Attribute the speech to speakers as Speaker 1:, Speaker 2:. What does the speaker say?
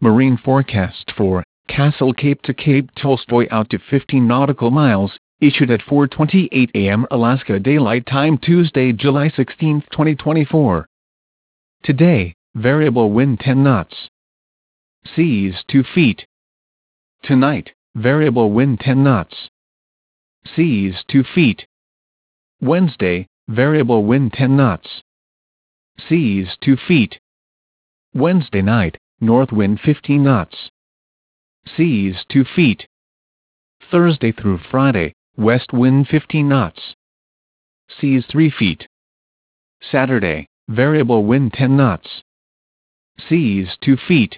Speaker 1: Marine forecast for Castle Cape to Cape Tolstoy out to 15 nautical miles, issued at 4:28 a.m. Alaska Daylight Time Tuesday, July 16, 2024. Today, variable wind 10 knots. Seas 2 feet. Tonight, variable wind 10 knots. Seas 2 feet. Wednesday, variable wind 10 knots. Seas 2 feet. Wednesday night, north wind 15 knots. Seas 2 feet. Thursday through Friday, west wind 15 knots. Seas 3 feet. Saturday, variable wind 10 knots. Seas 2 feet.